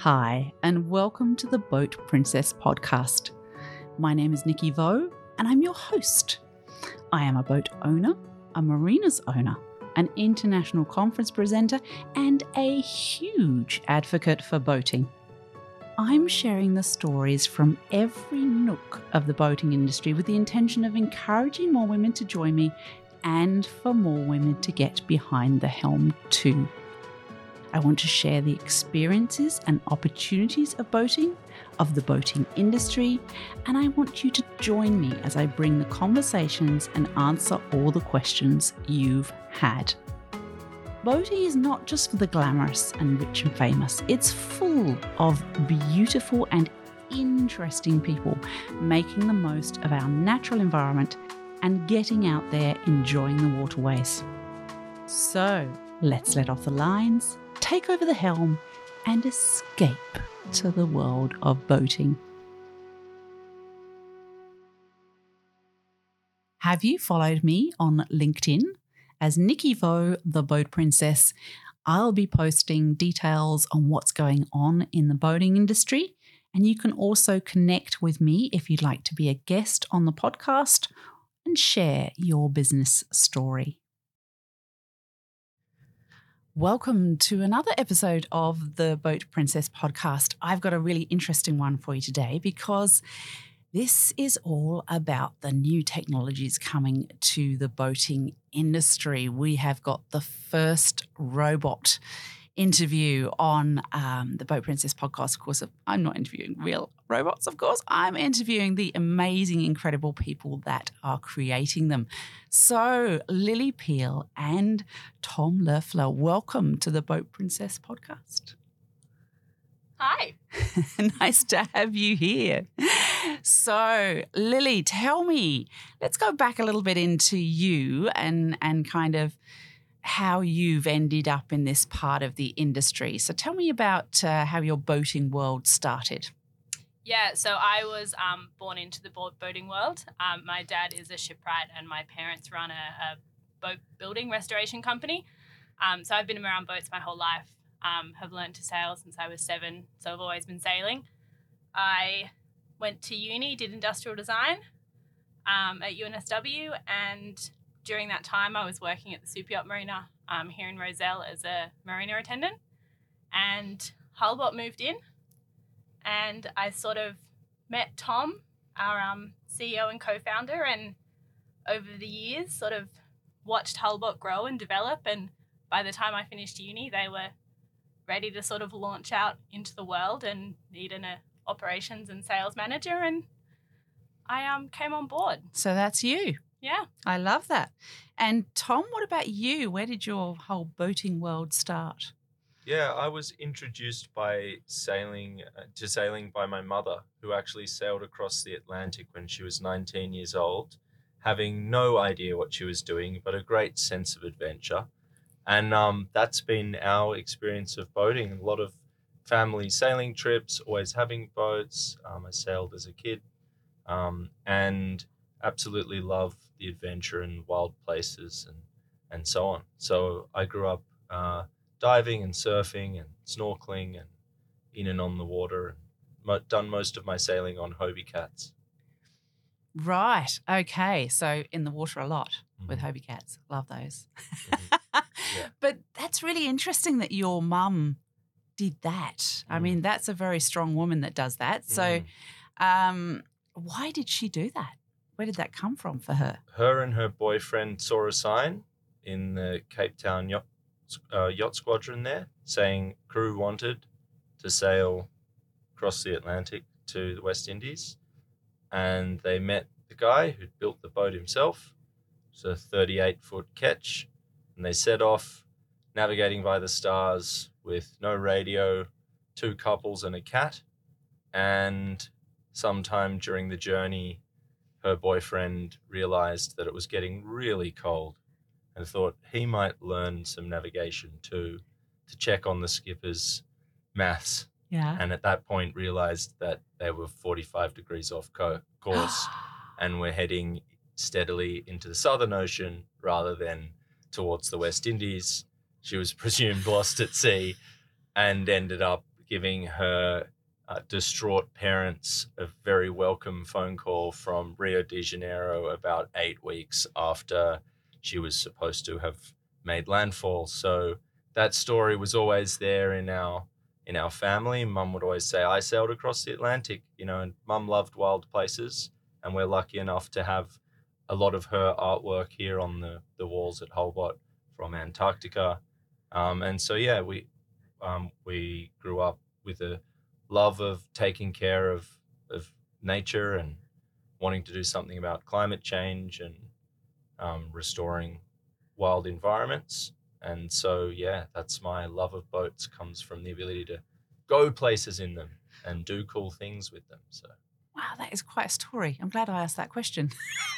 Hi, and welcome to the Boat Princess podcast. My name is Nikki Vo, and I'm your host. I am a boat owner, a marinas owner, an international conference presenter, and a huge advocate for boating. I'm sharing the stories from every nook of the boating industry with the intention of encouraging more women to join me and for more women to get behind the helm too. I want to share the experiences and opportunities of boating, of the boating industry, and I want you to join me as I bring the conversations and answer all the questions you've had. Boating is not just for the glamorous and rich and famous. It's full of beautiful and interesting people making the most of our natural environment and getting out there enjoying the waterways. So let's let off the lines, take over the helm, and escape to the world of boating. Have you followed me on LinkedIn as Nikki Vo, the Boat Princess? I'll be posting details on what's going on in the boating industry, and you can also connect with me if you'd like to be a guest on the podcast and share your business story. Welcome to another episode of the Boat Princess podcast. I've got a really interesting one for you today because this is all about the new technologies coming to the boating industry. We have got the first robot interview on the Boat Princess podcast. Of course, I'm not interviewing real robots, of course. I'm interviewing the amazing, incredible people that are creating them. So Lily Peel and Tom Loeffler, welcome to the Boat Princess podcast. Hi. Nice to have you here. So, Lily, tell me, let's go back a little bit into you and kind of how you've ended up in this part of the industry. So tell me about how your boating world started. Yeah, so I was born into the boating world. My dad is a shipwright and my parents run a boat building restoration company. So I've been around boats my whole life, have learned to sail since I was 7, so I've always been sailing. I went to uni, did industrial design at UNSW, and during that time I was working at the Super Yacht Marina here in Rozelle as a marina attendant, and Hullbot moved in and I sort of met Tom, our CEO and co-founder, and over the years sort of watched Hullbot grow and develop, and by the time I finished uni they were ready to sort of launch out into the world and needed an operations and sales manager, and I came on board. So that's you. Yeah. I love that. And Tom, what about you? Where did your whole boating world start? Yeah, I was introduced by sailing by my mother, who actually sailed across the Atlantic when she was 19 years old, having no idea what she was doing, but a great sense of adventure. And that's been our experience of boating. A lot of family sailing trips, always having boats. I sailed as a kid and absolutely love the adventure and wild places and so on. So I grew up diving and surfing and snorkeling and in and on the water, and done most of my sailing on Hobie Cats. Right. Okay. So in the water a lot with Hobie Cats. Love those. Yeah. But that's really interesting that your mum did that. I mean, that's a very strong woman that does that. So why did she do that? Where did that come from for her? Her and her boyfriend saw a sign in the Cape Town yacht squadron there saying crew wanted to sail across the Atlantic to the West Indies. And they met the guy who'd built the boat himself. It's a 38-foot ketch. And they set off navigating by the stars with no radio, 2 couples and a cat. And sometime during the journey, her boyfriend realized that it was getting really cold and thought he might learn some navigation too, to check on the skipper's maths. Yeah. And at that point realized that they were 45 degrees off course and were heading steadily into the Southern Ocean rather than towards the West Indies. She was presumed lost at sea and ended up giving her distraught parents a very welcome phone call from Rio de Janeiro about 8 weeks after she was supposed to have made landfall. So that story was always there in our family. Mum would always say, I sailed across the Atlantic, and Mum loved wild places, and we're lucky enough to have a lot of her artwork here on the walls at Hulbot from Antarctica. And so, yeah, we grew up with a love of taking care of nature and wanting to do something about climate change and restoring wild environments. And so, yeah, that's my love of boats, comes from the ability to go places in them and do cool things with them. So, wow, that is quite a story. I'm glad I asked that question.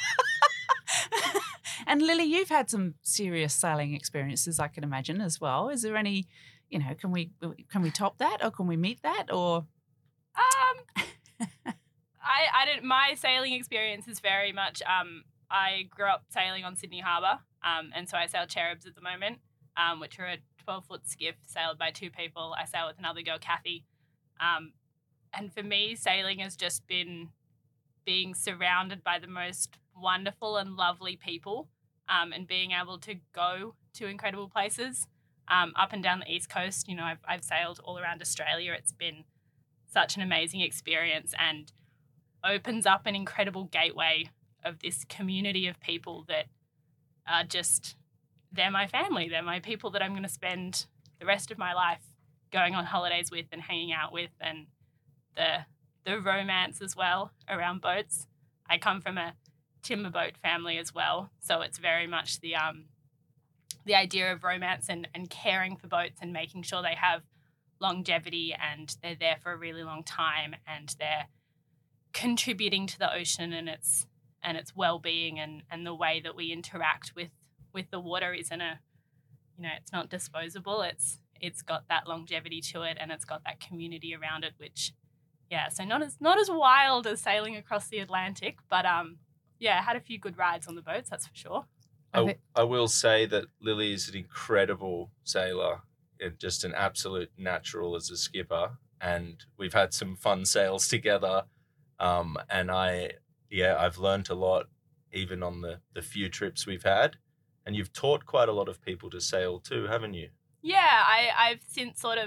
And Lily, you've had some serious sailing experiences, I can imagine, as well. Is there any, can we top that, or can we meet that, or? I didn't. My sailing experience is very much. I grew up sailing on Sydney Harbour, and so I sail Cherubs at the moment, which are a 12-foot skiff sailed by 2 people. I sail with another girl, Kathy, and for me, sailing has just been being surrounded by the most wonderful and lovely people, and being able to go to incredible places up and down the East Coast. I've sailed all around Australia. It's been such an amazing experience and opens up an incredible gateway of this community of people that are just, they're my family. They're my people that I'm going to spend the rest of my life going on holidays with and hanging out with, and the romance as well around boats. I come from a timber boat family as well, so it's very much the idea of romance and caring for boats and making sure they have longevity and they're there for a really long time and they're contributing to the ocean and its well-being, and the way that we interact with the water isn't it's not disposable. It's got that longevity to it, and it's got that community around it, which, yeah, so not as wild as sailing across the Atlantic, but yeah, had a few good rides on the boats, that's for sure. I will say that Lily is an incredible sailor, just an absolute natural as a skipper, and we've had some fun sails together. And I've learned a lot even on the few trips we've had, and you've taught quite a lot of people to sail too, haven't you? Yeah, I've since I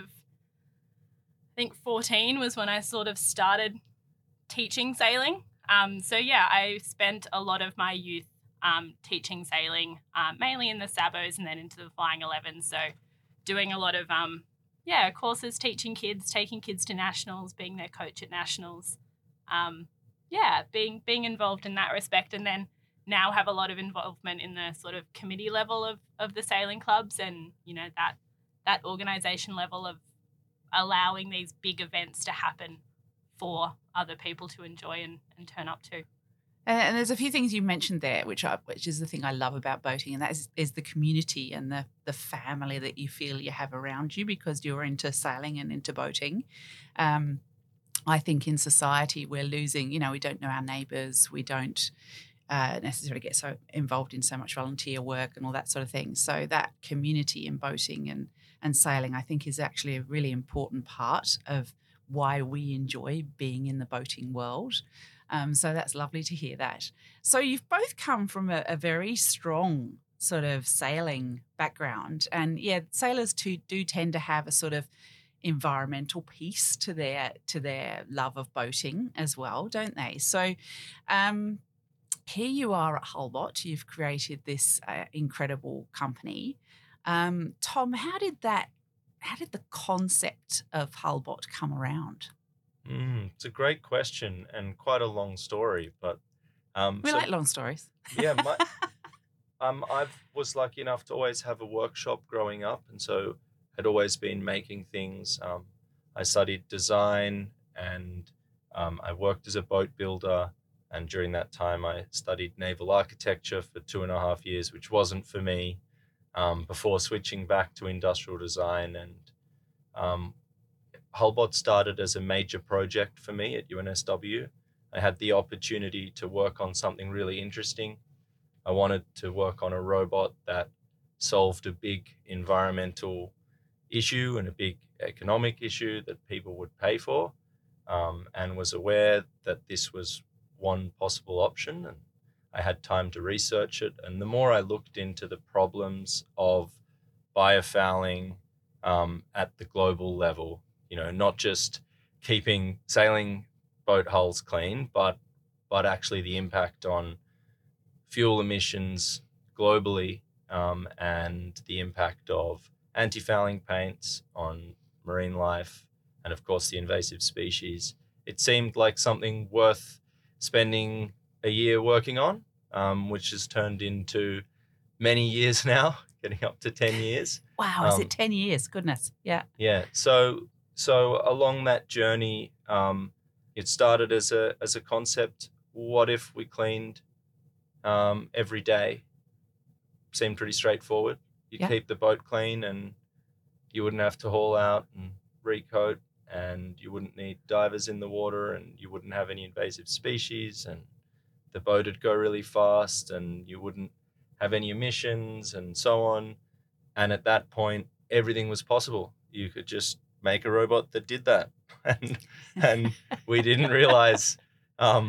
think 14 was when I sort of started teaching sailing. So yeah, I spent a lot of my youth teaching sailing, mainly in the Sabos and then into the Flying 11s. So doing a lot of courses, teaching kids, taking kids to nationals, being their coach at nationals. Being involved in that respect, and then now have a lot of involvement in the sort of committee level of the sailing clubs, and that organisation level of allowing these big events to happen for other people to enjoy and turn up to. And there's a few things you mentioned there, which is the thing I love about boating, and that is the community and the family that you feel you have around you because you're into sailing and into boating. I think in society we're losing, we don't know our neighbours, we don't necessarily get so involved in so much volunteer work and all that sort of thing. So that community in boating and sailing, I think, is actually a really important part of why we enjoy being in the boating world. So that's lovely to hear that. So you've both come from a very strong sort of sailing background, and yeah, sailors too do tend to have a sort of environmental piece to their love of boating as well, don't they? So here you are at Hulbot. You've created this incredible company. Tom, how did the concept of Hulbot come around? It's a great question and quite a long story, but we like long stories. Yeah, I was lucky enough to always have a workshop growing up, and so had always been making things. I studied design, and I worked as a boat builder, and during that time I studied naval architecture for 2.5 years, which wasn't for me, before switching back to industrial design. And Hulbot started as a major project for me at UNSW. I had the opportunity to work on something really interesting. I wanted to work on a robot that solved a big environmental issue and a big economic issue that people would pay for, and was aware that this was one possible option, and I had time to research it. And the more I looked into the problems of biofouling at the global level, not just keeping sailing boat hulls clean, but actually the impact on fuel emissions globally, and the impact of anti-fouling paints on marine life, and of course the invasive species, it seemed like something worth spending a year working on, which has turned into many years now, getting up to 10 years. Wow, is it 10 years? Goodness, yeah. Yeah, so along that journey, it started as a concept. What if we cleaned every day? Seemed pretty straightforward. You'd keep the boat clean and you wouldn't have to haul out and recoat, and you wouldn't need divers in the water, and you wouldn't have any invasive species, and the boat would go really fast, and you wouldn't have any emissions and so on. And at that point, everything was possible. You could just make a robot that did that. and we didn't realize, how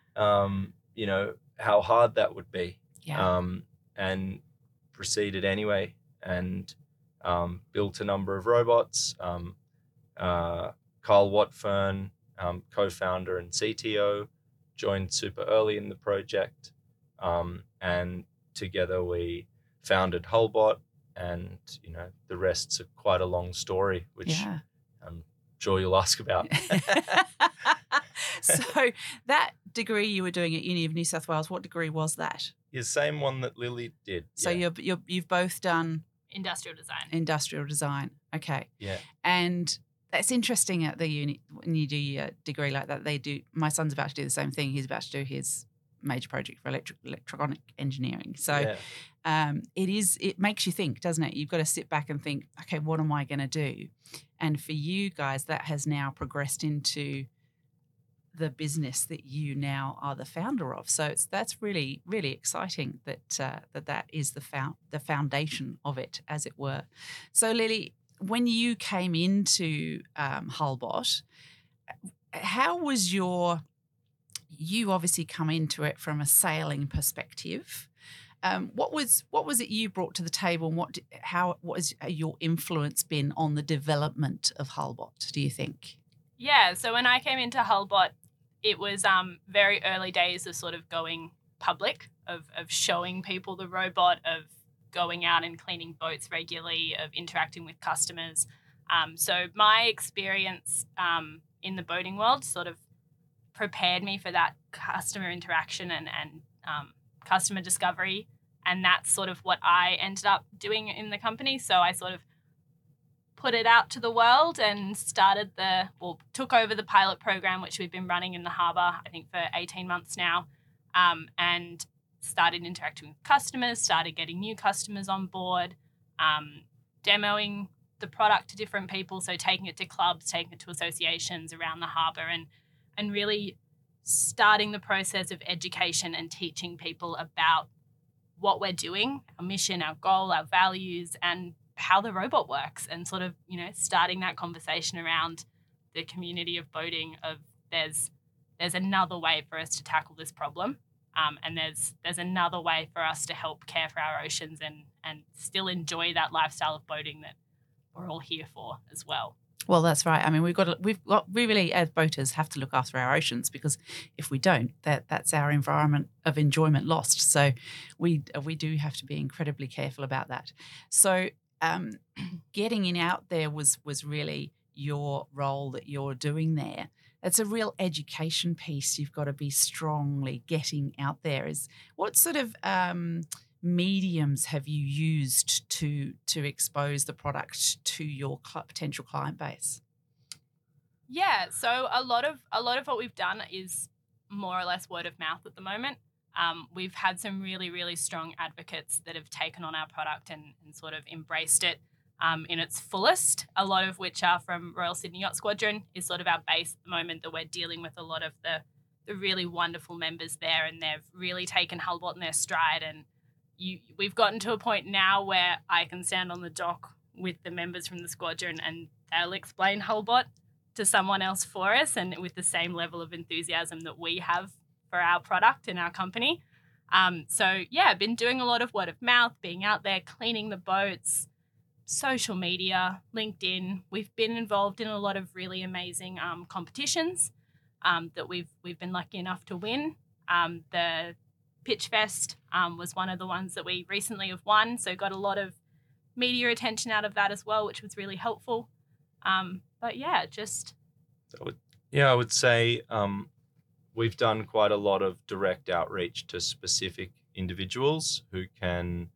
hard that would be. Yeah. And proceeded anyway, and built a number of robots. Carl Watfern, co-founder and CTO, joined super early in the project, and together we founded Hullbot, and the rest's quite a long story, which I'm sure you'll ask about. So that degree you were doing at Uni of New South Wales, what degree was that? The same one that Lily did. So you've both done industrial design. Industrial design. Okay. Yeah. And that's interesting at the uni when you do your degree like that. They do. My son's about to do the same thing. He's about to do his major project for electronic engineering. So it makes you think, doesn't it? You've got to sit back and think, okay, what am I going to do? And for you guys, that has now progressed into the business that you now are the founder of. So that's really, really exciting that that is the foundation of it, as it were. So Lily, when you came into Hullbot, how was you obviously come into it from a sailing perspective. What was it you brought to the table, and what has your influence been on the development of Hullbot, do you think? Yeah, so when I came into Hullbot, it was very early days of sort of going public, of showing people the robot, of going out and cleaning boats regularly, of interacting with customers. So my experience in the boating world sort of prepared me for that customer interaction and customer discovery. And that's sort of what I ended up doing in the company. So I sort of put it out to the world and took over the pilot program, which we've been running in the harbour, I think for 18 months now, and started interacting with customers, started getting new customers on board, demoing the product to different people, so taking it to clubs, taking it to associations around the harbour, and really starting the process of education and teaching people about what we're doing, our mission, our goal, our values, and how the robot works, and sort of, starting that conversation around the community of boating of there's another way for us to tackle this problem, and there's another way for us to help care for our oceans and still enjoy that lifestyle of boating that we're all here for as well. Well, that's right. I mean, we really, as boaters, have to look after our oceans, because if we don't, that's our environment of enjoyment lost. So we do have to be incredibly careful about that. So getting in out there was really your role that you're doing there. It's a real education piece. You've got to be strongly getting out there. What sort of mediums have you used to expose the product to your potential client base? Yeah, so a lot of what we've done is more or less word of mouth at the moment. We've had some really, really strong advocates that have taken on our product and sort of embraced it in its fullest, a lot of which are from Royal Sydney Yacht Squadron, is sort of our base at the moment, that we're dealing with a lot of the really wonderful members there, and they've really taken Hullbot in their stride. And we've gotten to a point now where I can stand on the dock with the members from the squadron, and they'll explain Hullbot to someone else for us, and with the same level of enthusiasm that we have for our product and our company. So yeah, been doing a lot of word of mouth, being out there, cleaning the boats, social media, LinkedIn. We've been involved in a lot of really amazing competitions that we've been lucky enough to win. The Pitch Fest was one of the ones that we recently have won, so got a lot of media attention out of that as well, which was really helpful. But yeah, just... I would say we've done quite a lot of direct outreach to specific individuals who can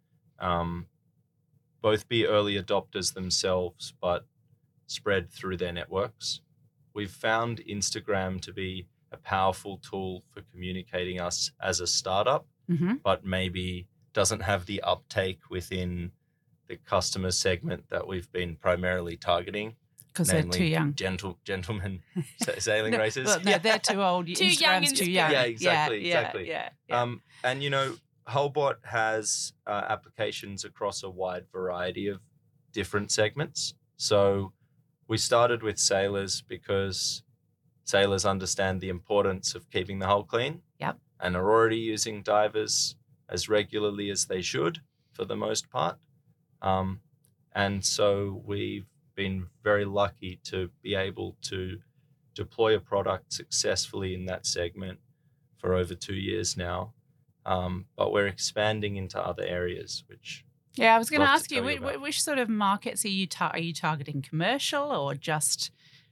both be early adopters themselves, but spread through their networks. We've found Instagram to be a powerful tool for communicating us as a startup, but maybe doesn't have the uptake within the customer segment that we've been primarily targeting. Because they're too young. Gentlemen sailing races. Well, no, they're too old. Too young Instagram's too young. Yeah, exactly. Yeah. And, you know, Hullbot has applications across a wide variety of different segments. So we started with sailors because sailors understand the importance of keeping the hull clean. Yep. And are already using divers as regularly as they should for the most part. And so we've been very lucky to be able to deploy a product successfully in that segment for over 2 years now. But we're expanding into other areurs, which... Yeah, I was going to ask you, about. which sort of markets are you targeting? Commercial or just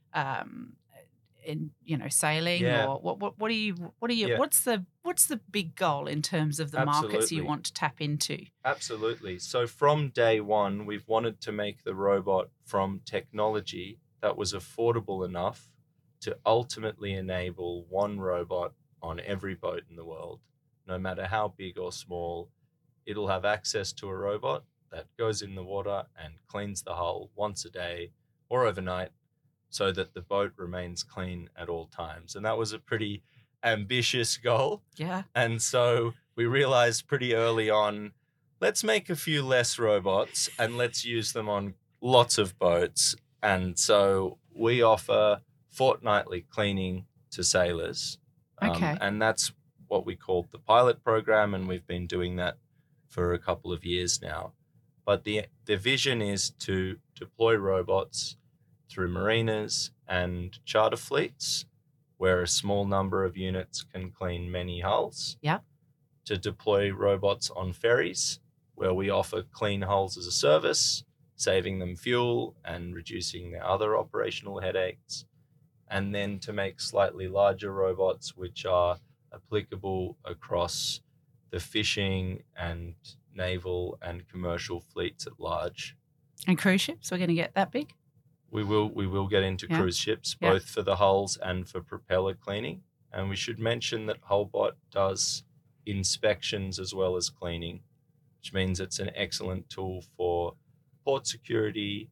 in sailing? Yeah. Or what are you Yeah. what's the big goal in terms of the markets you Absolutely. want to tap into? Absolutely. So from day one, we've wanted to make the robot from technology that was affordable enough to ultimately enable one robot on every boat in the world. No matter how big or small, it'll have access to a robot that goes in the water and cleans the hull once a day or overnight so that the boat remains clean at all times. And that was a pretty ambitious goal. Yeah. And so we realized pretty early on, let's make a few less robots and let's use them on lots of boats. And so we offer fortnightly cleaning to sailors. Okay. And that's what we called the pilot program, and we've been doing that for a couple of years now. But the vision is to deploy robots through marinas and charter fleets, where a small number of units can clean many hulls. Yeah. To deploy robots on ferries, where we offer clean hulls as a service, saving them fuel and reducing their other operational headaches. And then to make slightly larger robots, which are applicable across the fishing and naval and commercial fleets at large. And cruise ships, we're going to get that big? We will get into cruise ships, both for the hulls and for propeller cleaning. And we should mention that Hullbot does inspections as well as cleaning, which means it's an excellent tool for port security,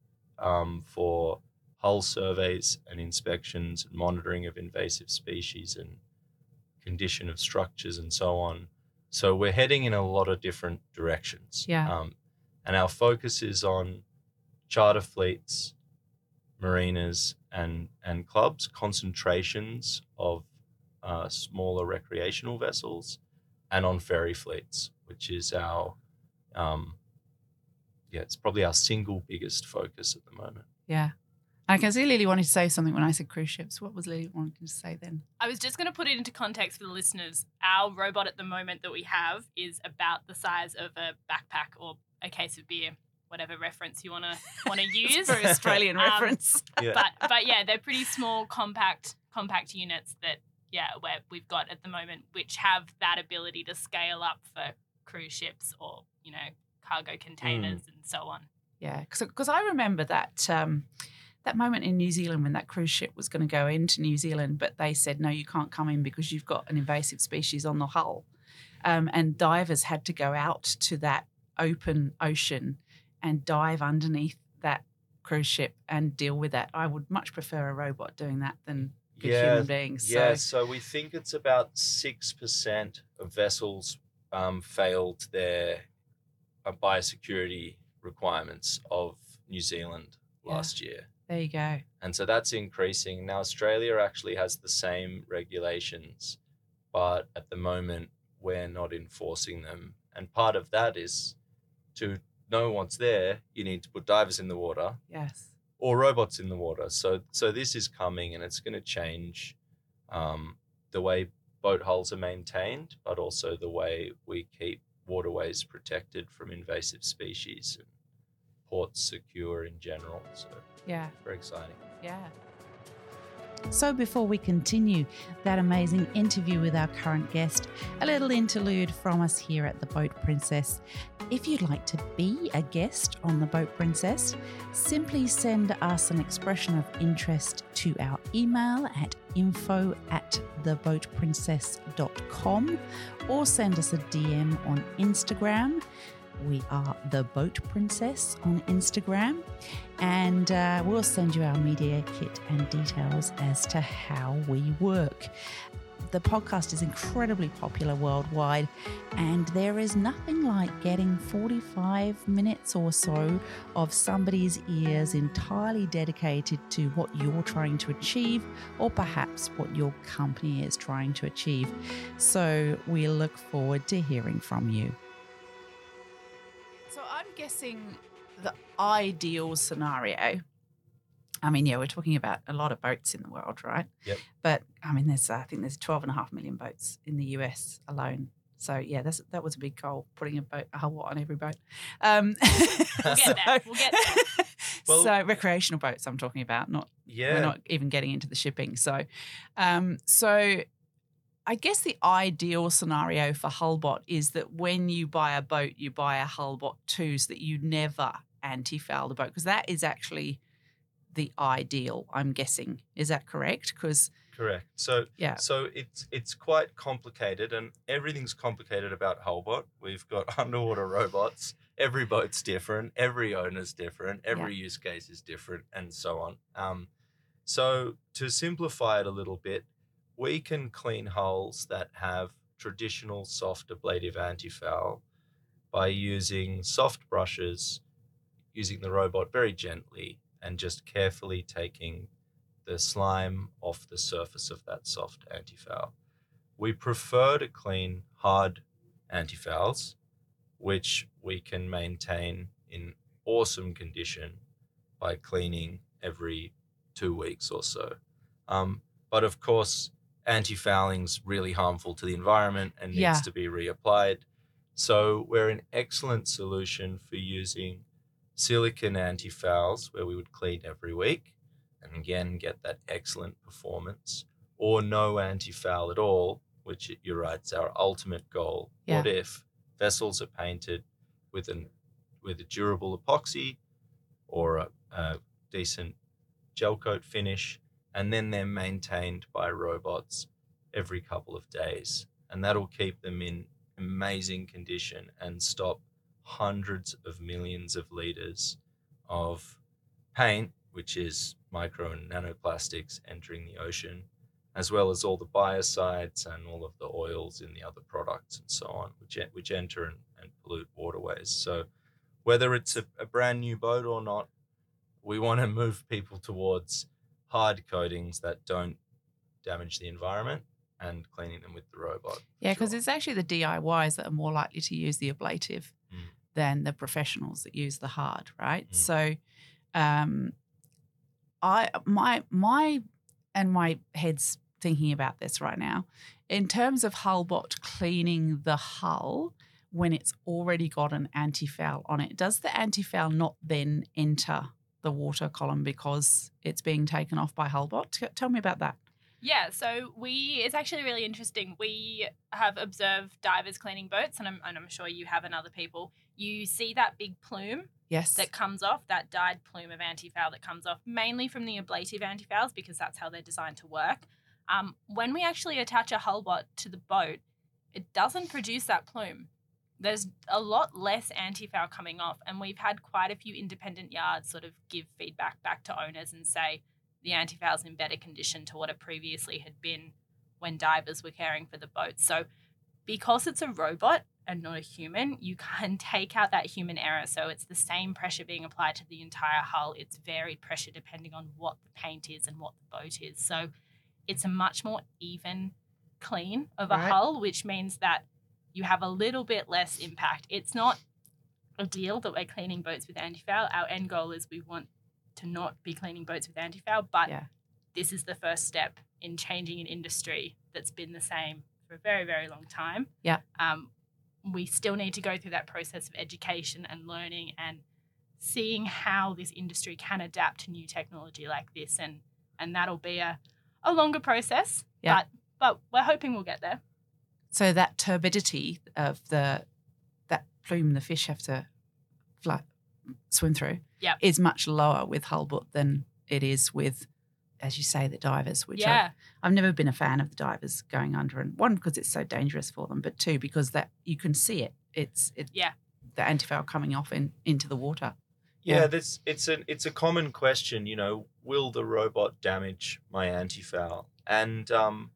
for hull surveys and inspections and monitoring of invasive species and condition of structures and so on. So we're heading in a lot of different directions. Yeah. And our focus is on charter fleets, marinas, and clubs, concentrations of smaller recreational vessels, and on ferry fleets, which is our, it's probably our single biggest focus at the moment. Yeah. I can see Lily wanted to say something when I said cruise ships. What was Lily wanting to say then? I was just going to put it into context for the listeners. Our robot at the moment that we have is about the size of a backpack or a case of beer, whatever reference you want to use. It's a very Australian reference. Yeah. But yeah, they're pretty small, compact units that where we've got at the moment, which have that ability to scale up for cruise ships or cargo containers and so on. Yeah, because I remember that. That moment in New Zealand when that cruise ship was going to go into New Zealand, but they said, no, you can't come in because you've got an invasive species on the hull. And divers had to go out to that open ocean and dive underneath that cruise ship and deal with that. I would much prefer a robot doing that than good human beings. So we think it's about 6% of vessels failed their biosecurity requirements of New Zealand last year. There you go. And so that's increasing. Now, Australia actually has the same regulations, but at the moment, we're not enforcing them. And part of that is to know what's there, you need to put divers in the water. Yes. Or robots in the water. So this is coming, and it's going to change the way boat hulls are maintained, but also the way we keep waterways protected from invasive species and ports secure in general. So Yeah. very exciting. Yeah. So before we continue that amazing interview with our current guest, a little interlude from us here at the Boat Princess. If you'd like to be a guest on the Boat Princess, simply send us an expression of interest to our email at info@theboatprincess.com or send us a DM on Instagram. We are The Boat Princess on Instagram, and we'll send you our media kit and details as to how we work. The podcast is incredibly popular worldwide, and there is nothing like getting 45 minutes or so of somebody's ears entirely dedicated to what you're trying to achieve, or perhaps what your company is trying to achieve. So we look forward to hearing from you. So I'm guessing the ideal scenario, I mean, yeah, we're talking about a lot of boats in the world, right? Yep. But I mean, I think there's 12.5 million boats in the US alone. So yeah, that was a big goal, putting a hull on every boat. We'll get there. Well- So recreational boats I'm talking about, we're Yeah. not even getting into the shipping. So I guess the ideal scenario for Hullbot is that when you buy a boat, you buy a Hullbot too, so that you never anti-foul the boat, because that is actually the ideal, I'm guessing. Is that correct? Correct. So Yeah. So it's quite complicated, and everything's complicated about Hullbot. We've got underwater robots. Every boat's different. Every owner's different. Every use case is different, and so on. So to simplify it a little bit, we can clean hulls that have traditional soft ablative anti-foul by using soft brushes, using the robot very gently, and just carefully taking the slime off the surface of that soft anti-foul. We prefer to clean hard anti-fouls, which we can maintain in awesome condition by cleaning every 2 weeks or so. But of course, anti-fouling's really harmful to the environment and needs to be reapplied. So we're an excellent solution for using silicone anti-fouls, where we would clean every week and again get that excellent performance, or no anti-foul at all, which you're right, is our ultimate goal. Yeah. What if vessels are painted with a durable epoxy or a decent gel coat finish, and then they're maintained by robots every couple of days, and that'll keep them in amazing condition and stop hundreds of millions of liters of paint, which is micro and nanoplastics, entering the ocean, as well as all the biocides and all of the oils in the other products and so on, which enter and pollute waterways. So whether it's a brand new boat or not, we want to move people towards hard coatings that don't damage the environment and cleaning them with the robot. Yeah, because it's actually the DIYs that are more likely to use the ablative than the professionals that use the hard, right? So my head's thinking about this right now. In terms of Hullbot cleaning the hull when it's already got an anti-foul on it, does the anti-foul not then enter the water column because it's being taken off by Hullbot? Tell me about that. Yeah, so it's actually really interesting. We have observed divers cleaning boats, and I'm sure you have, and other people. You see that big plume that comes off, that dyed plume of anti-foul that comes off, mainly from the ablative anti-fouls, because that's how they're designed to work. When we actually attach a Hullbot to the boat, it doesn't produce that plume. There's a lot less anti-foul coming off, and we've had quite a few independent yards sort of give feedback back to owners and say the anti-foul's in better condition to what it previously had been when divers were caring for the boat. So because it's a robot, and not a human, you can take out that human error. So it's the same pressure being applied to the entire hull. It's varied pressure depending on what the paint is and what the boat is. So it's a much more even clean of a hull, which means that you have a little bit less impact. It's not ideal that we're cleaning boats with anti-foul. Our end goal is we want to not be cleaning boats with anti-foul, but this is the first step in changing an industry that's been the same for a very, very long time. Yeah. We still need to go through that process of education and learning and seeing how this industry can adapt to new technology like this. And that'll be a longer process, but we're hoping we'll get there. So that turbidity of that plume the fish have to swim through is much lower with Hullbut than it is with, as you say, the divers, which I've never been a fan of the divers going under, and one, because it's so dangerous for them, but two, because that you can see it. It's the anti-foul coming off into the water. Yeah, it's a common question, will the robot damage my anti-foul? And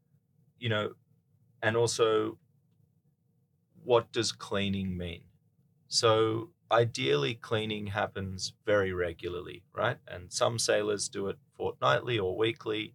and also, what does cleaning mean? So ideally, cleaning happens very regularly, right? And some sailors do it fortnightly or weekly.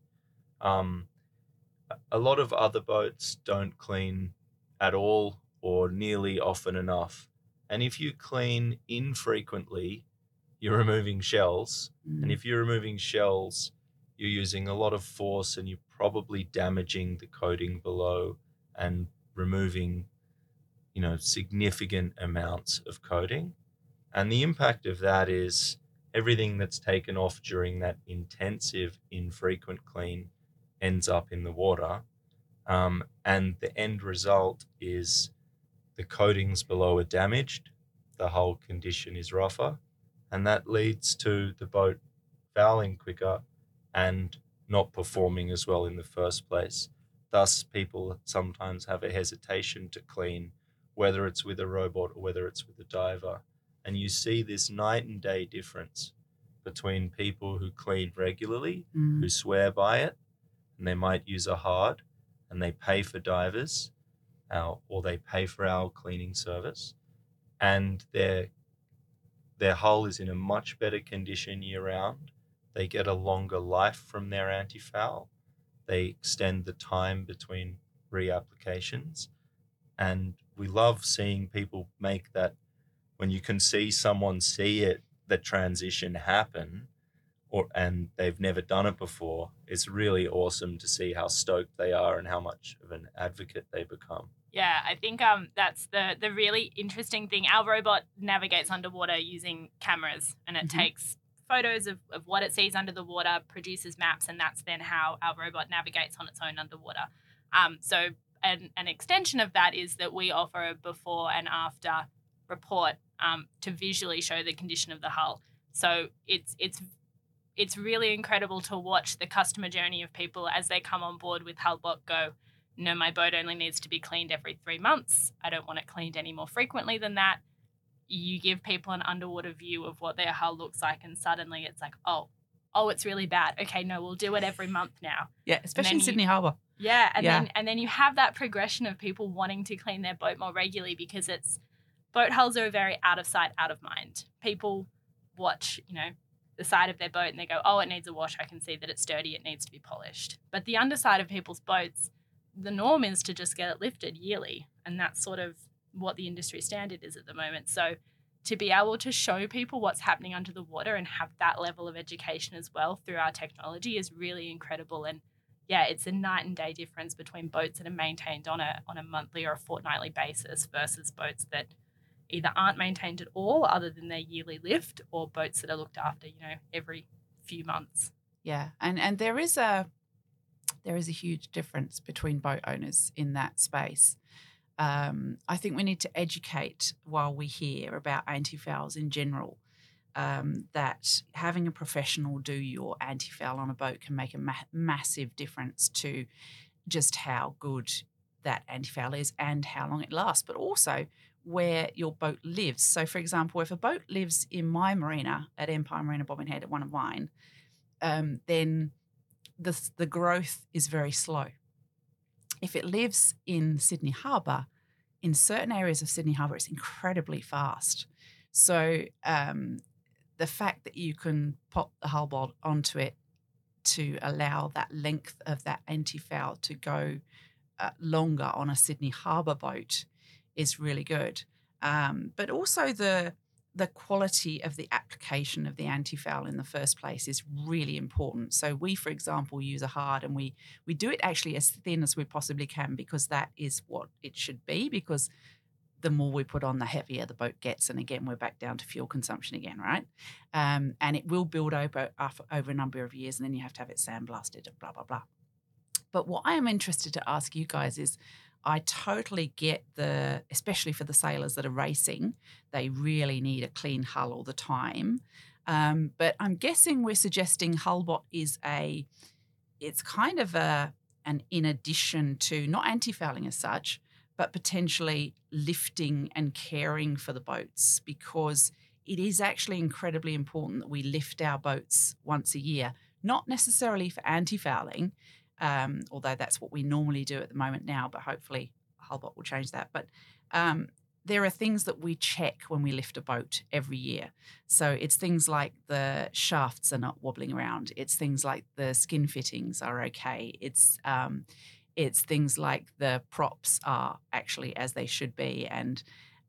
A lot of other boats don't clean at all or nearly often enough. And if you clean infrequently, you're removing shells. And if you're removing shells, you're using a lot of force and you're probably damaging the coating below and removing, significant amounts of coating. And the impact of that is everything that's taken off during that intensive, infrequent clean ends up in the water. And the end result is the coatings below are damaged, the hull condition is rougher, and that leads to the boat fouling quicker and not performing as well in the first place. Thus, people sometimes have a hesitation to clean, whether it's with a robot or whether it's with a diver. And you see this night and day difference between people who clean regularly, who swear by it, and they might use a hard, and they pay for divers, or they pay for our cleaning service, and their hull is in a much better condition year round. They get a longer life from their anti-foul. They extend the time between reapplications. And we love seeing people make that, when you can see someone see it, the transition happen, and they've never done it before. It's really awesome to see how stoked they are and how much of an advocate they become. Yeah, I think that's the really interesting thing. Our robot navigates underwater using cameras, and it takes photos of what it sees under the water, produces maps, and that's then how our robot navigates on its own underwater. So an extension of that is that we offer a before and after report to visually show the condition of the hull. So it's really incredible to watch the customer journey of people as they come on board with Hullbot go, no, my boat only needs to be cleaned every 3 months. I don't want it cleaned any more frequently than that. You give people an underwater view of what their hull looks like, and suddenly it's like, oh, it's really bad. Okay, no, we'll do it every month now. Yeah, especially in Sydney Harbour. Yeah, and then you have that progression of people wanting to clean their boat more regularly, because boat hulls are very out of sight, out of mind. People watch, the side of their boat and they go, oh, it needs a wash. I can see that it's dirty. It needs to be polished. But the underside of people's boats, the norm is to just get it lifted yearly. And that's sort of what the industry standard is at the moment. So to be able to show people what's happening under the water and have that level of education as well through our technology is really incredible. And yeah, it's a night and day difference between boats that are maintained on a monthly or a fortnightly basis versus boats that either aren't maintained at all other than their yearly lift, or boats that are looked after, every few months. Yeah, and there is a huge difference between boat owners in that space. I think we need to educate while we hear about anti-fouls in general, that having a professional do your anti-foul on a boat can make a massive difference to just how good that anti-foul is and how long it lasts, but also where your boat lives. So, for example, if a boat lives in my marina at Empire Marina Bobbin Head, at one of mine, then the growth is very slow. If it lives in Sydney Harbour, in certain areas of Sydney Harbour, it's incredibly fast. So the fact that you can pop the hull bolt onto it to allow that length of that anti-foul to go longer on a Sydney Harbour boat is really good. But also the quality of the application of the anti-foul in the first place is really important. So we, for example, use a hard, and we do it actually as thin as we possibly can, because that is what it should be, because the more we put on, the heavier the boat gets. And again, we're back down to fuel consumption again, right? And it will build over a number of years, and then you have to have it sandblasted and blah, blah, blah. But what I am interested to ask you guys is, I totally get especially for the sailors that are racing, they really need a clean hull all the time. But I'm guessing we're suggesting Hullbot is it's kind of an in addition to, not anti-fouling as such, but potentially lifting and caring for the boats, because it is actually incredibly important that we lift our boats once a year, not necessarily for anti-fouling, although that's what we normally do at the moment now, but hopefully Hullbot will change that. But there are things that we check when we lift a boat every year. So it's things like the shafts are not wobbling around. It's things like the skin fittings are okay. It's things like the props are actually as they should be. And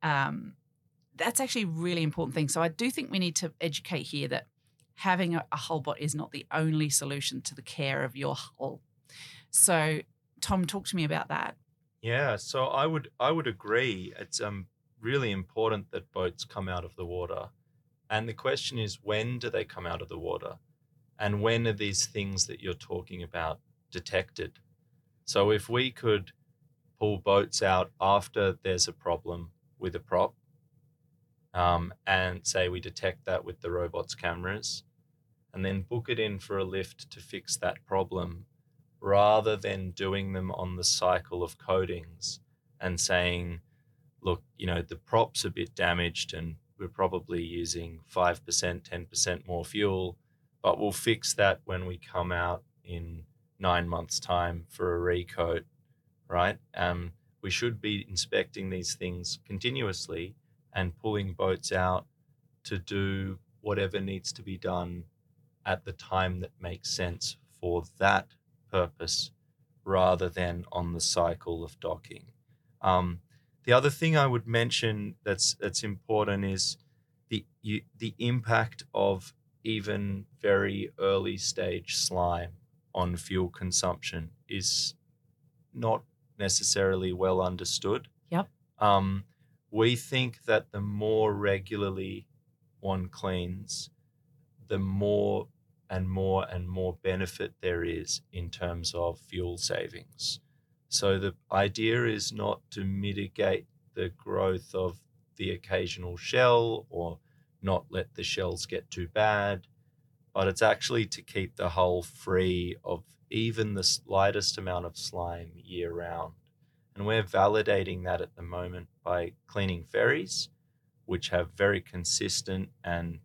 that's actually a really important thing. So I do think we need to educate here that having a Hullbot is not the only solution to the care of your hull. So, Tom, talk to me about that. Yeah, so I would agree. It's really important that boats come out of the water. And the question is, when do they come out of the water? And when are these things that you're talking about detected? So if we could pull boats out after there's a problem with a prop, and say we detect that with the robot's cameras, and then book it in for a lift to fix that problem, rather than doing them on the cycle of coatings and saying, look, the prop's a bit damaged and we're probably using 5%, 10% more fuel, but we'll fix that when we come out in 9 months' time for a recoat, right? We should be inspecting these things continuously and pulling boats out to do whatever needs to be done at the time that makes sense for that purpose, rather than on the cycle of docking. The other thing I would mention that's important is the impact of even very early stage slime on fuel consumption is not necessarily well understood. Yep. We think that the more regularly one cleans, the more and more and more benefit there is in terms of fuel savings. So the idea is not to mitigate the growth of the occasional shell or not let the shells get too bad, but it's actually to keep the hull free of even the slightest amount of slime year round. And we're validating that at the moment by cleaning ferries, which have very consistent and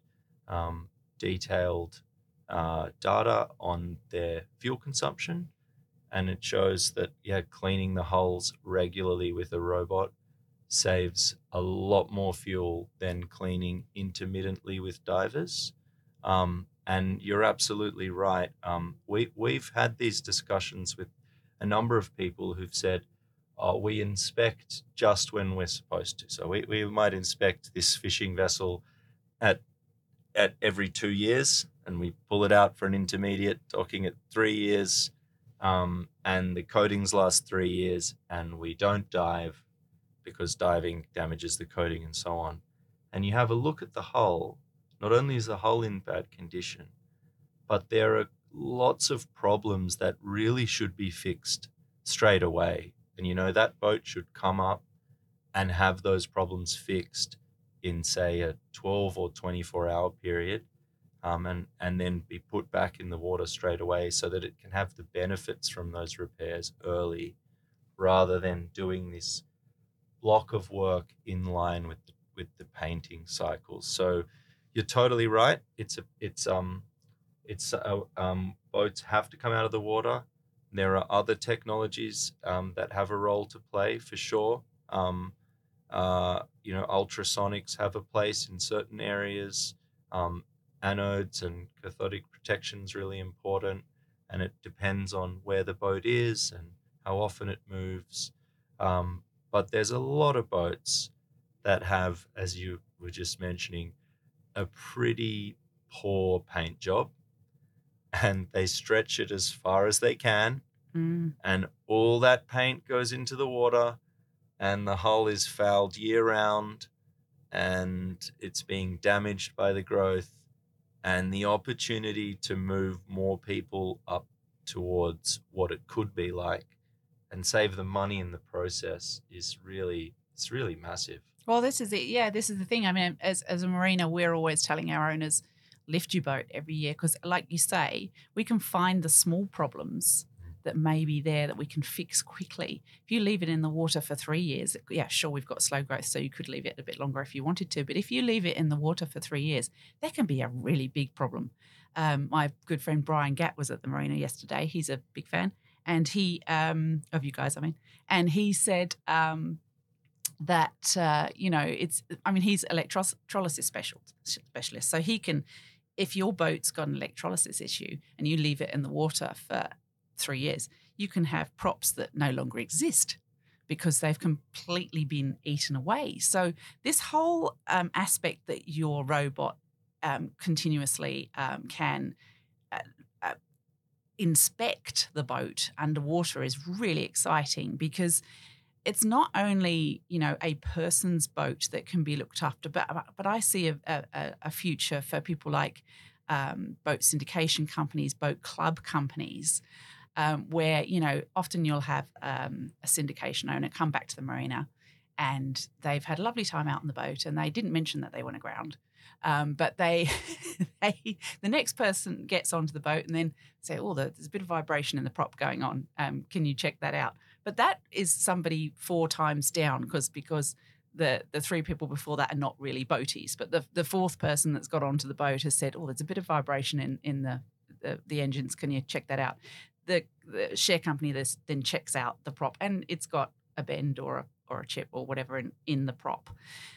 detailed data on their fuel consumption. And it shows that, cleaning the hulls regularly with a robot saves a lot more fuel than cleaning intermittently with divers. And you're absolutely right. We've had these discussions with a number of people who've said, we inspect just when we're supposed to. So we might inspect this fishing vessel at every 2 years, and we pull it out for an intermediate docking at 3 years, and the coatings last 3 years, and we don't dive because diving damages the coating and so on. And you have a look at the hull. Not only is the hull in bad condition, but there are lots of problems that really should be fixed straight away. And that boat should come up and have those problems fixed in, say, a 12 or 24-hour period, and then be put back in the water straight away so that it can have the benefits from those repairs early, rather than doing this block of work in line with the painting cycles. So you're totally right. Boats have to come out of the water. There are other technologies that have a role to play for sure. Ultrasonics have a place in certain areas. Anodes and cathodic protection is really important, and it depends on where the boat is and how often it moves. But there's a lot of boats that have, as you were just mentioning, a pretty poor paint job, and they stretch it as far as they can, and all that paint goes into the water, and the hull is fouled year round, and it's being damaged by the growth, and the opportunity to move more people up towards what it could be like and save them money in the process it's really massive. Well, this is it. Yeah, this is the thing. I mean, as a marina, we're always telling our owners, lift your boat every year, because like you say, we can find the small problems that may be there that we can fix quickly. If you leave it in the water for 3 years, yeah, sure, we've got slow growth, so you could leave it a bit longer if you wanted to. But if you leave it in the water for 3 years, that can be a really big problem. My good friend Brian Gatt was at the marina yesterday. He's a big fan, and he of you guys, I mean, and he said that he's electrolysis specialist, so he can, if your boat's got an electrolysis issue and you leave it in the water for 3 years, you can have props that no longer exist because they've completely been eaten away. So this whole aspect that your robot continuously can inspect the boat underwater is really exciting, because it's not only, a person's boat that can be looked after, but I see a future for people like boat syndication companies, boat club companies, where, often you'll have a syndication owner come back to the marina and they've had a lovely time out on the boat and they didn't mention that they went aground. But the next person gets onto the boat and then say, oh, there's a bit of vibration in the prop going on. Can you check that out? But that is somebody 4 times down because the 3 people before that are not really boaties. But the 4th person that's got onto the boat has said, oh, there's a bit of vibration in the engines. Can you check that out? The share company then checks out the prop and it's got a bend or a chip or whatever in the prop.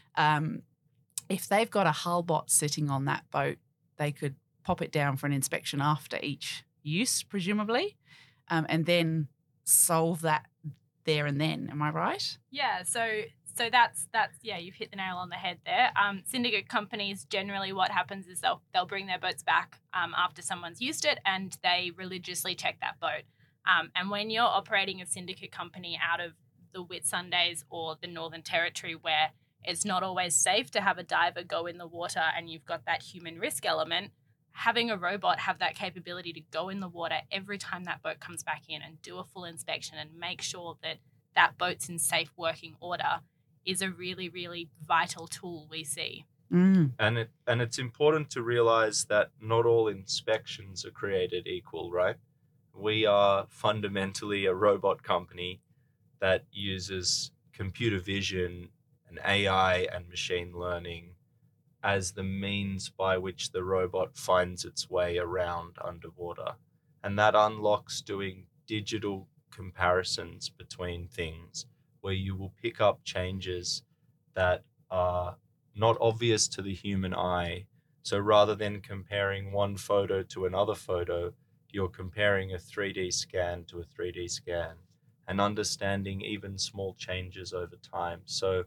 If they've got a hull bot sitting on that boat, they could pop it down for an inspection after each use, presumably, and then solve that there and then. Am I right? Yeah. So that's you've hit the nail on the head there. Syndicate companies, generally what happens is they'll bring their boats back after someone's used it and they religiously check that boat. And when you're operating a syndicate company out of the Whitsundays or the Northern Territory, where it's not always safe to have a diver go in the water and you've got that human risk element, having a robot have that capability to go in the water every time that boat comes back in and do a full inspection and make sure that that boat's in safe working order is a really, really vital tool we see. And it's important to realize that not all inspections are created equal, right? We are fundamentally a robot company that uses computer vision and AI and machine learning as the means by which the robot finds its way around underwater. And that unlocks doing digital comparisons between things where you will pick up changes that are not obvious to the human eye. So rather than comparing one photo to another photo, you're comparing a 3D scan to a 3D scan and understanding even small changes over time. So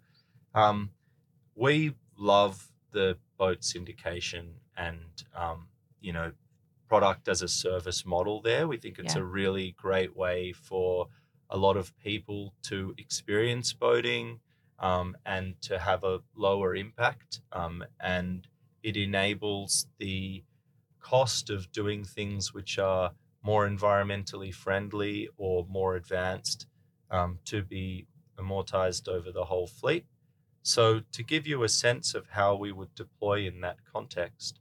we love the boat syndication and, product as a service model there. We think it's a really great way for a lot of people to experience boating and to have a lower impact. And it enables the cost of doing things which are more environmentally friendly or more advanced to be amortized over the whole fleet. So to give you a sense of how we would deploy in that context,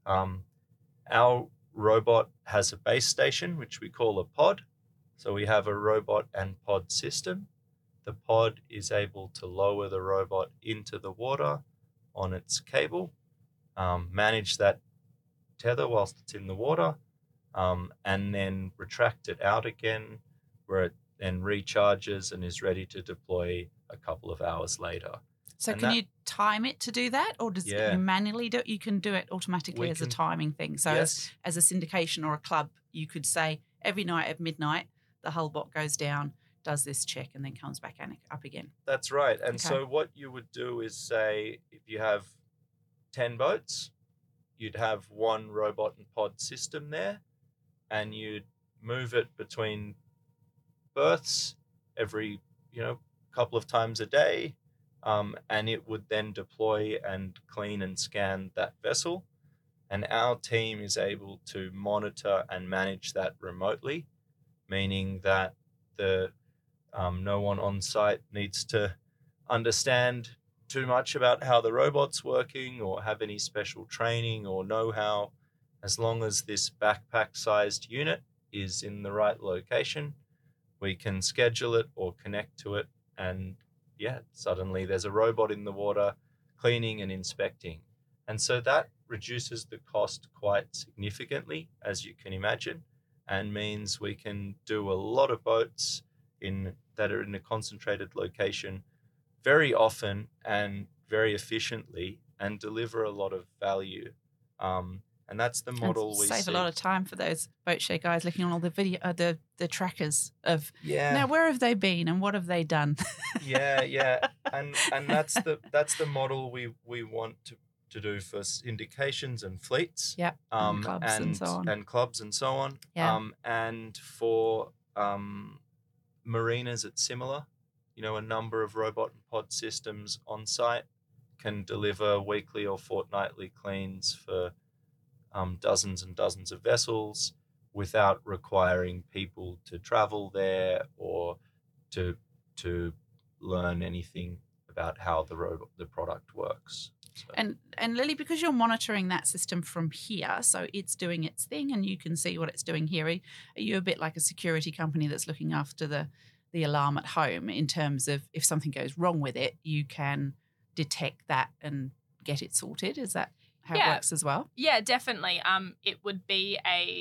our robot has a base station, which we call a pod. So we have a robot and pod system. The pod is able to lower the robot into the water on its cable, manage that tether whilst it's in the water, and then retract it out again, where it then recharges and is ready to deploy a couple of hours later. So And can that- you time it to do that, or does Yeah. you manually do it? You can do it automatically We as a can- timing thing. So yes. as a syndication or a club, you could say every night at midnight, the hull bot goes down, does this check, and then comes back up again. That's right. And Okay. so what you would do is say if you have 10 boats, you'd have one robot and pod system there, and you'd move it between berths every, couple of times a day. And it would then deploy and clean and scan that vessel. And our team is able to monitor and manage that remotely, meaning that no one on site needs to understand too much about how the robot's working or have any special training or know-how. As long as this backpack-sized unit is in the right location, we can schedule it or connect to it, and suddenly there's a robot in the water cleaning and inspecting. And so that reduces the cost quite significantly, as you can imagine, and means we can do a lot of boats that are in a concentrated location very often and very efficiently and deliver a lot of value. And that's the model and we save see. a lot of time for those boat share guys looking on all the video, the trackers of Yeah. now where have they been and what have they done? Yeah. And that's the model we want to do for syndications and fleets. Yep. And clubs and so on. And clubs and so on. Yeah. And for marinas, it's similar. A number of robot and pod systems on site can deliver weekly or fortnightly cleans for dozens and dozens of vessels without requiring people to travel there or to learn anything about how the product works. So. And Lily, because you're monitoring that system from here, so it's doing its thing and you can see what it's doing here, are you a bit like a security company that's looking after the alarm at home in terms of if something goes wrong with it, you can detect that and get it sorted? Is that how it works as well? Yeah, definitely. It would be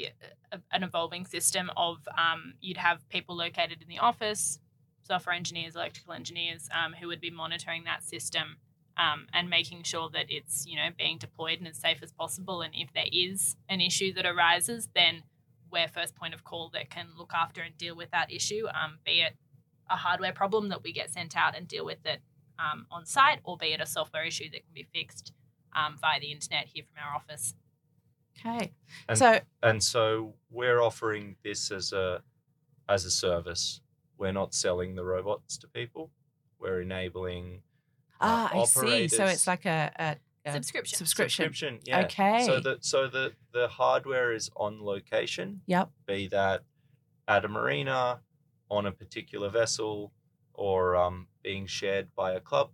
an evolving system of you'd have people located in the office, software engineers, electrical engineers, who would be monitoring that system and making sure that it's being deployed and as safe as possible. And if there is an issue that arises, then we're first point of call that can look after and deal with that issue, be it a hardware problem that we get sent out and deal with it on site, or be it a software issue that can be fixed via the internet here from our office. Okay. And so we're offering this as a service. We're not selling the robots to people. We're enabling I see. operators. So it's like a Subscription. Subscription, yeah. Okay. So the hardware is on location. Yep. Be that at a marina, on a particular vessel, or being shared by a club.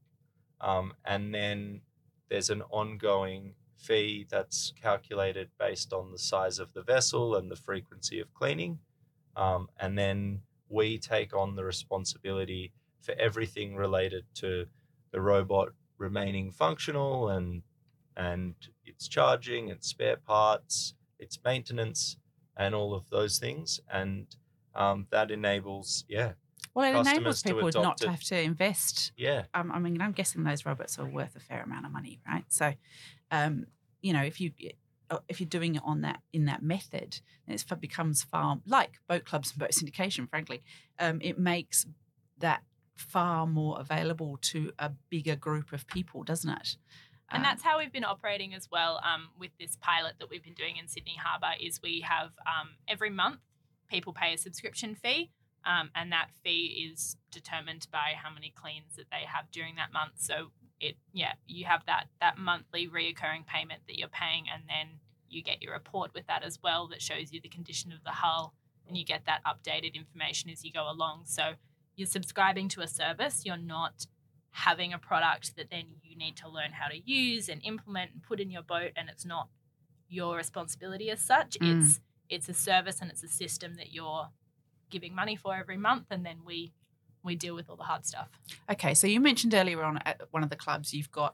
And then there's an ongoing fee that's calculated based on the size of the vessel and the frequency of cleaning. And then we take on the responsibility for everything related to the robot remaining functional and its charging, its spare parts, its maintenance, and all of those things. And that enables, well, it customers enables to people adopt not to it. have to invest. Yeah. I'm guessing those robots are worth a fair amount of money, right? So, if you're doing it in that method, it becomes far like boat clubs and boat syndication. Frankly, it makes that far more available to a bigger group of people, doesn't it? And that's how we've been operating as well with this pilot that we've been doing in Sydney Harbour. Is we have every month people pay a subscription fee. And that fee is determined by how many cleans that they have during that month. So you have that monthly reoccurring payment that you're paying, and then you get your report with that as well that shows you the condition of the hull, and you get that updated information as you go along. So you're subscribing to a service. You're not having a product that then you need to learn how to use and implement and put in your boat, and it's not your responsibility as such. It's a service and it's a system that you're giving money for every month, and then we deal with all the hard stuff. Okay, so you mentioned earlier on at one of the clubs you've got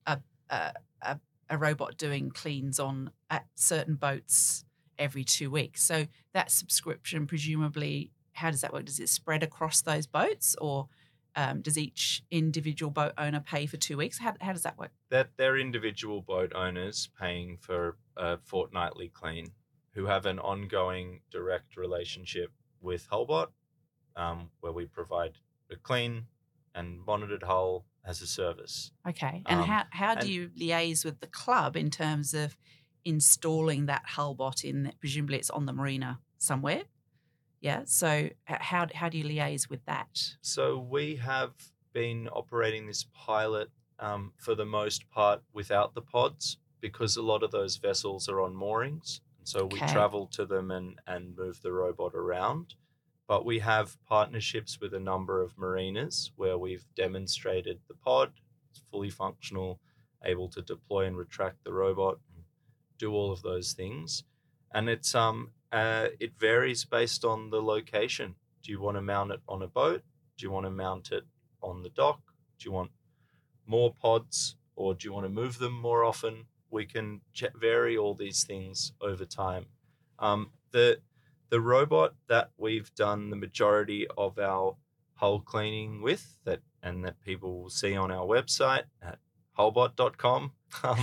a robot doing cleans at certain boats every 2 weeks. So that subscription, presumably, how does that work? Does it spread across those boats, or does each individual boat owner pay for 2 weeks? How does that work? That they're individual boat owners paying for a fortnightly clean who have an ongoing direct relationship with Hullbot, where we provide a clean and monitored hull as a service. Okay. And how do you liaise with the club in terms of installing that Hullbot in? Presumably it's on the marina somewhere. Yeah. So how do you liaise with that? So we have been operating this pilot for the most part without the pods, because a lot of those vessels are on moorings. And so we travel to them and move the robot around. But we have partnerships with a number of marinas where we've demonstrated the pod. It's fully functional, able to deploy and retract the robot, and do all of those things. And it's it varies based on the location. Do you want to mount it on a boat? Do you want to mount it on the dock? Do you want more pods, or do you want to move them more often? We can vary all these things over time. The robot that we've done the majority of our hull cleaning with, that people will see on our website at hullbot.com,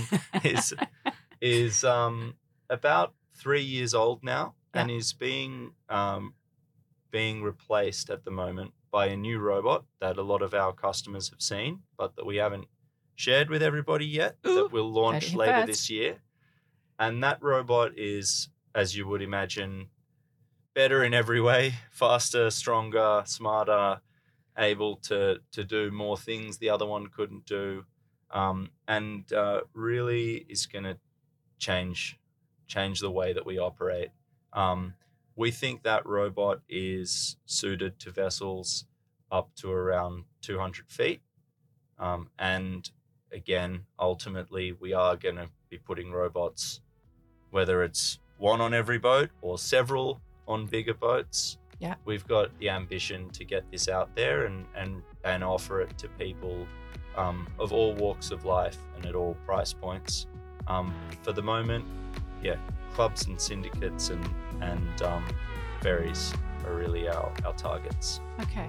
is about 3 years old now, and is being replaced at the moment by a new robot that a lot of our customers have seen, but that we haven't shared with everybody yet. That we'll launch later this year. And that robot is, as you would imagine, better in every way, faster, stronger, smarter, able to do more things the other one couldn't do, and really is going to change the way that we operate. We think that robot is suited to vessels up to around 200 feet. And again, ultimately, we are going to be putting robots, whether it's one on every boat or several on bigger boats. Yeah. We've got the ambition to get this out there and offer it to people of all walks of life and at all price points. For the moment, clubs and syndicates and ferries are really our targets. Okay.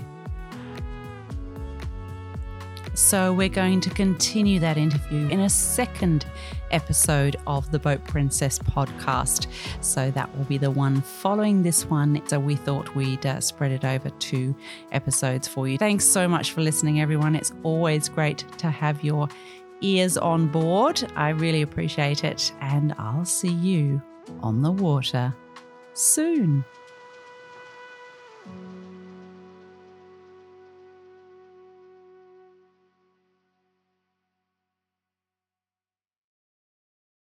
So we're going to continue that interview in a second episode of the Boat Princess podcast. So that will be the one following this one. So we thought we'd spread it over 2 episodes for you. Thanks so much for listening, everyone. It's always great to have your ears on board. I really appreciate it. And I'll see you on the water soon.